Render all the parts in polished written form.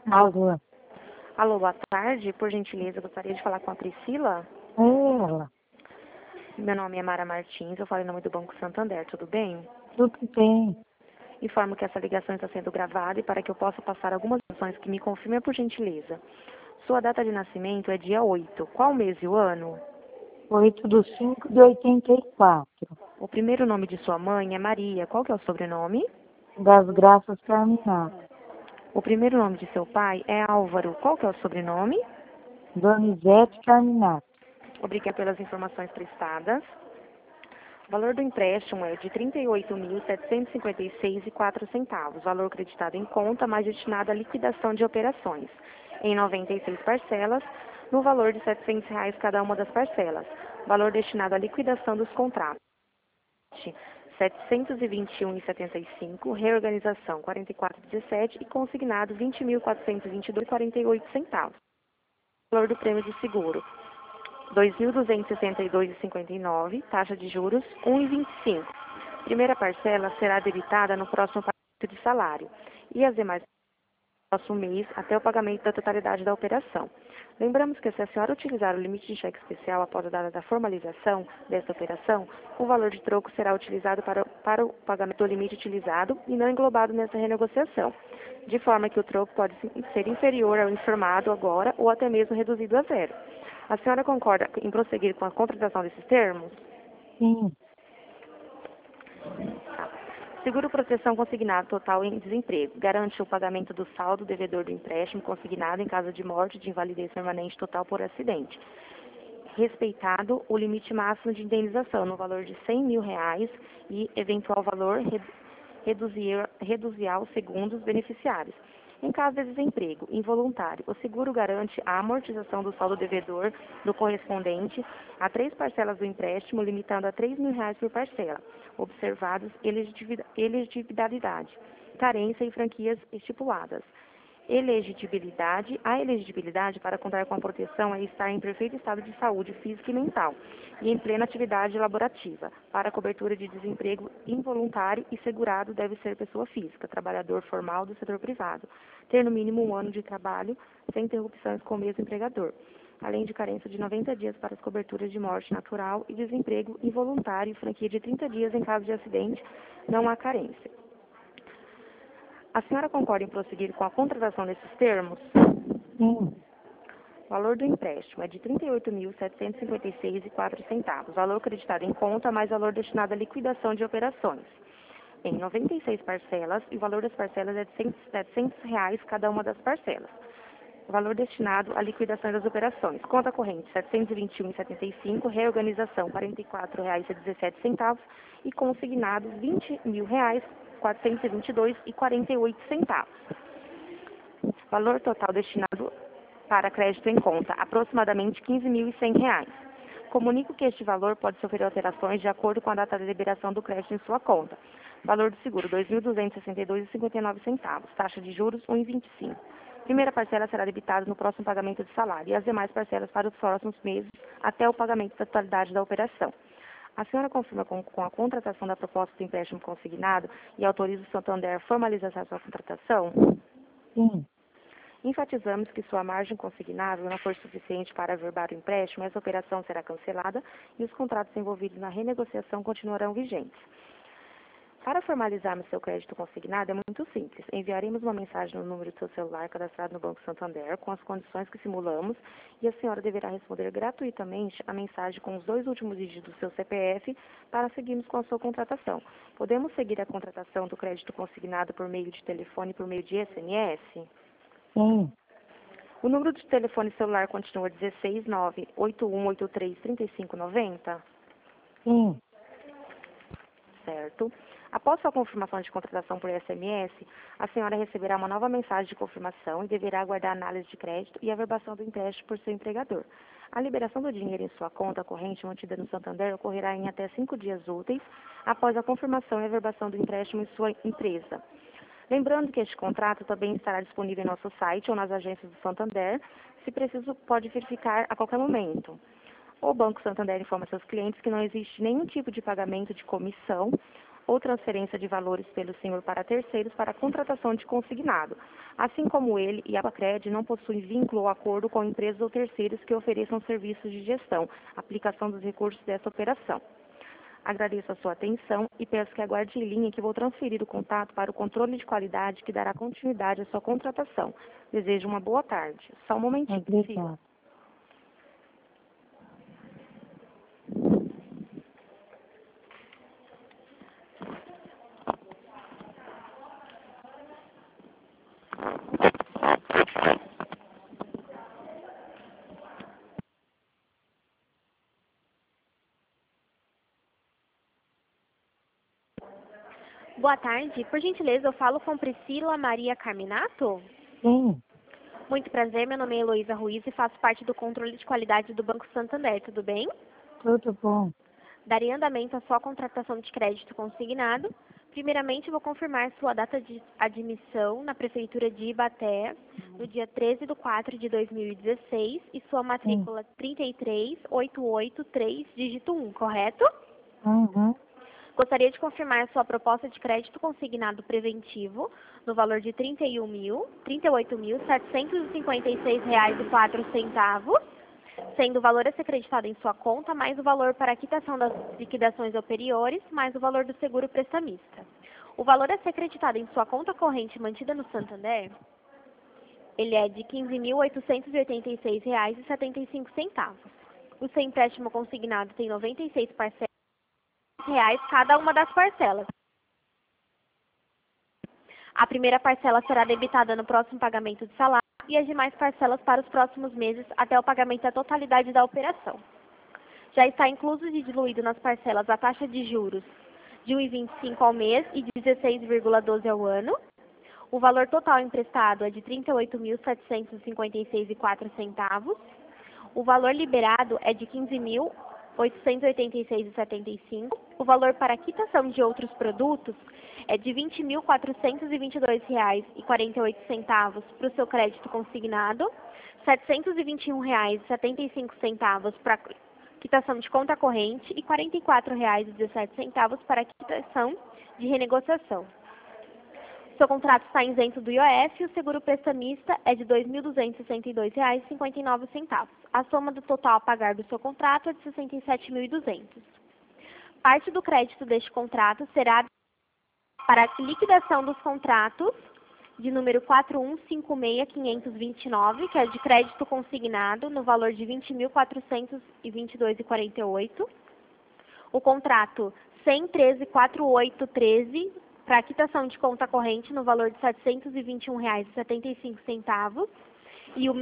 Alô, Alô, boa tarde. Por gentileza, gostaria de falar com a Priscila. ela, Meu nome é Mara Martins, eu falo em nome do Banco Santander, tudo bem? tudo bem? Informo que essa ligação está sendo gravada e para que eu possa passar algumas informações que me confirme, por gentileza. Sua data de nascimento é dia 8. Qual mês e o ano? 8/5/84, O primeiro nome de sua mãe é Maria. Qual que é o sobrenome? das Graças Carminato, O primeiro nome de seu pai é Álvaro. Qual que é o sobrenome? Donizete Carminato. Obrigada pelas informações prestadas. O valor do empréstimo é de R$ 38.756,04. Valor creditado em conta, mais destinado à liquidação de operações, em 96 parcelas, no valor de R$ 700 cada uma das parcelas. Valor destinado à liquidação dos contratos, R$ 721,75, reorganização 44,17 e consignado R$ 20.422,48. Valor do prêmio de seguro, R$ 2.262,59, taxa de juros 1,25. Primeira parcela será debitada no próximo pagamento de salário e as demais no próximo mês até o pagamento da totalidade da operação. Lembramos que se a senhora utilizar o limite de cheque especial após a data da formalização desta operação, o valor de troco será utilizado para o pagamento do limite utilizado e não englobado nessa renegociação, de forma que o troco pode ser inferior ao informado agora ou até mesmo reduzido a zero. A senhora concorda em prosseguir com a contratação desses termos? Sim, Tá. Seguro proteção consignado total em desemprego. Garante o pagamento do saldo devedor do empréstimo consignado em caso de morte de invalidez permanente total por acidente. Respeitado o limite máximo de indenização no valor de R$ 100.000 e eventual valor reduzir aos segundos beneficiários. Em caso de desemprego involuntário, o seguro garante a amortização do saldo devedor do correspondente a 3 parcelas do empréstimo, limitando a R$ 3.000 por parcela, observados elegibilidade, carência e franquias estipuladas. A elegibilidade para contar com a proteção é estar em perfeito estado de saúde física e mental e em plena atividade laborativa. Para a cobertura de desemprego involuntário e segurado deve ser pessoa física, trabalhador formal do setor privado, ter no mínimo 1 ano de trabalho sem interrupções com o mesmo empregador, além de carência de 90 dias para as coberturas de morte natural e desemprego involuntário e franquia de 30 dias em caso de acidente, não há carência. A senhora concorda em prosseguir com a contratação desses termos? sim, O valor do empréstimo é de R$ 38.756,04. Valor acreditado em conta, mais valor destinado à liquidação de operações, em 96 parcelas, e o valor das parcelas é de R$ 700 cada uma das parcelas. O valor destinado à liquidação das operações. Conta corrente, R$ 721,75. Reorganização, R$ 44,17. E consignado, R$ 20.422,48. Valor total destinado para crédito em conta, aproximadamente R$ 15.100. Comunico que este valor pode sofrer alterações de acordo com a data de liberação do crédito em sua conta. Valor do seguro, R$ 2.262,59. Taxa de juros, 1,25. Primeira parcela será debitada no próximo pagamento de salário e as demais parcelas para os próximos meses até o pagamento da totalidade da operação. A senhora confirma com a contratação da proposta do empréstimo consignado e autoriza o Santander a formalizar a sua contratação? sim. Enfatizamos que sua margem consignável não for suficiente para averbar o empréstimo, essa operação será cancelada e os contratos envolvidos na renegociação continuarão vigentes. Para formalizarmos seu crédito consignado é muito simples. Enviaremos uma mensagem no número do seu celular cadastrado no Banco Santander com as condições que simulamos e a senhora deverá responder gratuitamente a mensagem com os 2 últimos dígitos do seu CPF para seguirmos com a sua contratação. Podemos seguir a contratação do crédito consignado por meio de telefone e por meio de SMS? Sim, O número de telefone celular continua 16 98183 3590? sim, Certo. Após sua confirmação de contratação por SMS, a senhora receberá uma nova mensagem de confirmação e deverá aguardar a análise de crédito e a averbação do empréstimo por seu empregador. A liberação do dinheiro em sua conta corrente mantida no Santander ocorrerá em até 5 dias úteis após a confirmação e averbação do empréstimo em sua empresa. Lembrando que este contrato também estará disponível em nosso site ou nas agências do Santander. Se preciso, pode verificar a qualquer momento. O Banco Santander informa seus clientes que não existe nenhum tipo de pagamento de comissão ou transferência de valores pelo senhor para terceiros para contratação de consignado, assim como ele e a Bacred não possuem vínculo ou acordo com empresas ou terceiros que ofereçam serviços de gestão, aplicação dos recursos dessa operação. Agradeço a sua atenção e peço que aguarde em linha que vou transferir o contato para o controle de qualidade que dará continuidade à sua contratação. Desejo uma boa tarde. Só um momentinho, filha. Obrigada. Boa tarde. Por gentileza, eu falo com Priscila Maria Carminato? Sim, Muito prazer, meu nome é Heloísa Ruiz e faço parte do controle de qualidade do Banco Santander, tudo bem? tudo bom. Darei andamento à sua contratação de crédito consignado. Primeiramente, vou confirmar sua data de admissão na Prefeitura de Ibaté, no dia 13 de 4 de 2016, e sua matrícula 33883, dígito 1, correto? Uhum. Gostaria de confirmar a sua proposta de crédito consignado preventivo no valor de R$ 38.756,04, sendo o valor a ser creditado em sua conta, mais o valor para a quitação das liquidações superiores, mais o valor do seguro prestamista. O valor a ser creditado em sua conta corrente mantida no Santander, ele é de R$ 15.886,75. O seu empréstimo consignado tem 96 parcelas reais cada uma das parcelas. A primeira parcela será debitada no próximo pagamento de salário e as demais parcelas para os próximos meses até o pagamento da totalidade da operação. Já está incluso e diluído nas parcelas a taxa de juros de 1,25 ao mês e de 16,12 ao ano. O valor total emprestado é de R$ 38.756,04. O valor liberado é de R$ 15.886,75. O valor para quitação de outros produtos é de R$ 20.422,48 para o seu crédito consignado, R$ 721,75 para quitação de conta corrente e R$ 44,17 para quitação de renegociação. O seu contrato está isento do IOF e o seguro prestamista é de R$ 2.262,59. A soma do total a pagar do seu contrato é de R$ 67.200. Parte do crédito deste contrato será para a liquidação dos contratos de número 4156529, que é de crédito consignado, no valor de R$ 20.422,48. O contrato 1134813, para a quitação de conta corrente, no valor de R$ 721,75. E o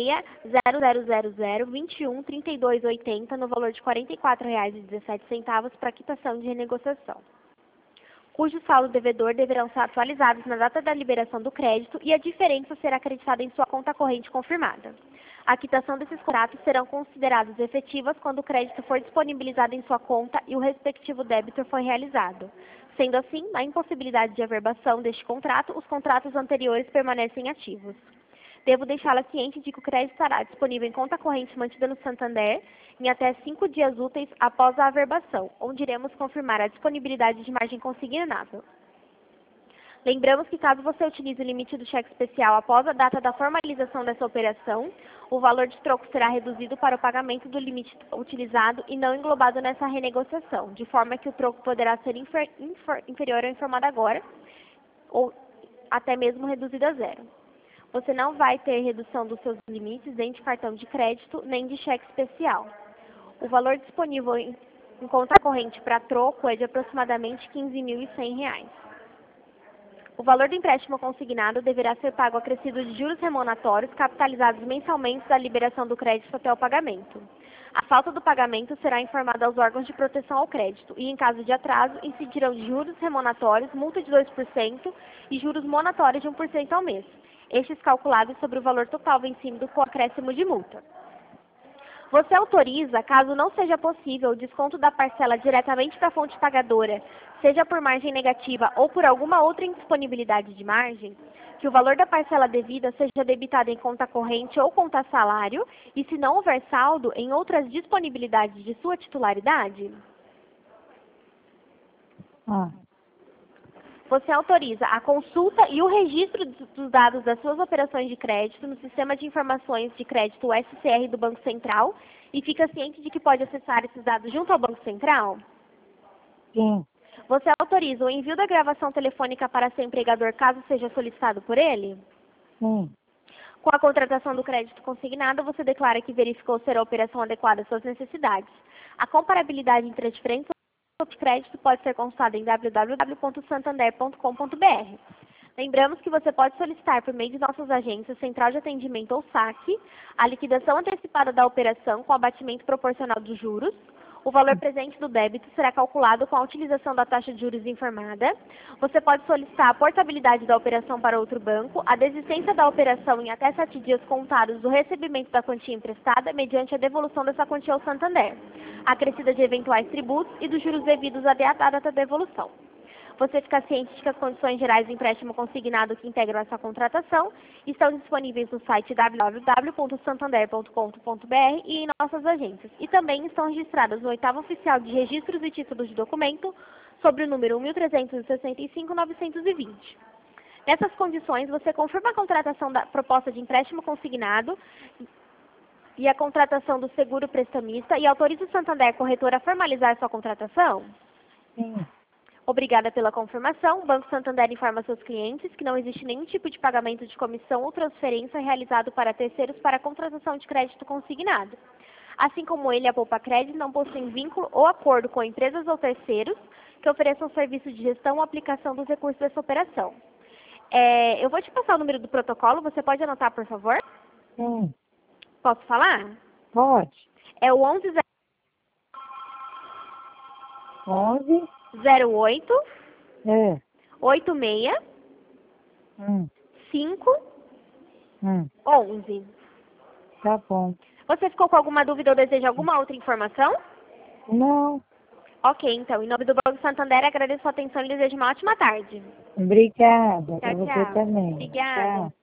660000213280, no valor de R$ 44,17, para quitação de renegociação, cujo saldo devedor deverão ser atualizados na data da liberação do crédito e a diferença será acreditada em sua conta corrente confirmada. A quitação desses contratos serão consideradas efetivas quando o crédito for disponibilizado em sua conta e o respectivo débito for realizado. Sendo assim, na impossibilidade de averbação deste contrato, os contratos anteriores permanecem ativos. Devo deixá-la ciente de que o crédito estará disponível em conta corrente mantida no Santander em até 5 dias úteis após a averbação, onde iremos confirmar a disponibilidade de margem consignável. Lembramos que caso você utilize o limite do cheque especial após a data da formalização dessa operação, o valor de troco será reduzido para o pagamento do limite utilizado e não englobado nessa renegociação, de forma que o troco poderá ser inferior ao informado agora, ou até mesmo reduzido a zero. Você não vai ter redução dos seus limites nem de cartão de crédito, nem de cheque especial. O valor disponível em conta corrente para troco é de aproximadamente R$ 15.100. O valor do empréstimo consignado deverá ser pago acrescido de juros remuneratórios capitalizados mensalmente da liberação do crédito até o pagamento. A falta do pagamento será informada aos órgãos de proteção ao crédito e, em caso de atraso, incidirão juros remuneratórios, multa de 2% e juros monatórios de 1% ao mês, estes calculados sobre o valor total vencido com acréscimo de multa. Você autoriza, caso não seja possível, o desconto da parcela diretamente para a fonte pagadora, seja por margem negativa ou por alguma outra indisponibilidade de margem, que o valor da parcela devida seja debitado em conta corrente ou conta salário e, se não houver saldo, em outras disponibilidades de sua titularidade? Você autoriza a consulta e o registro dos dados das suas operações de crédito no Sistema de Informações de Crédito SCR do Banco Central e fica ciente de que pode acessar esses dados junto ao Banco Central? Sim. Você autoriza o envio da gravação telefônica para seu empregador caso seja solicitado por ele? Sim. Com a contratação do crédito consignado, você declara que verificou ser a operação adequada às suas necessidades. A comparabilidade entre as diferentes opções de crédito pode ser consultada em www.santander.com.br. Lembramos que você pode solicitar por meio de nossas agências, central de atendimento ou saque, a liquidação antecipada da operação com abatimento proporcional dos juros. O valor presente do débito será calculado com a utilização da taxa de juros informada. Você pode solicitar a portabilidade da operação para outro banco, a desistência da operação em até 7 dias contados do recebimento da quantia emprestada, mediante a devolução dessa quantia ao Santander, acrescida de eventuais tributos e dos juros devidos até a data da devolução. Você fica ciente de que as condições gerais do empréstimo consignado que integram essa contratação estão disponíveis no site www.santander.com.br e em nossas agências. E também estão registradas no 8º Oficial de Registros e Títulos de Documento, sobre o número 1365-920. Nessas condições, você confirma a contratação da proposta de empréstimo consignado e a contratação do seguro prestamista e autoriza o Santander Corretora a formalizar sua contratação? Sim. Obrigada pela confirmação. O Banco Santander informa seus clientes que não existe nenhum tipo de pagamento de comissão ou transferência realizado para terceiros para a contratação de crédito consignado. Assim como ele, a Poupa Crédito não possuem vínculo ou acordo com empresas ou terceiros que ofereçam serviço de gestão ou aplicação dos recursos dessa operação. Eu vou te passar o número do protocolo, você pode anotar, por favor? Sim. Posso falar? Pode. É o 11 11. 08 É. 86 Hum. 5 11. Tá bom. Você ficou com alguma dúvida ou deseja alguma outra informação? Não. Ok, então, em nome do Banco Santander, agradeço a atenção e desejo uma ótima tarde. Obrigada. Tchau, Pra você tchau. também. Obrigada. Tchau.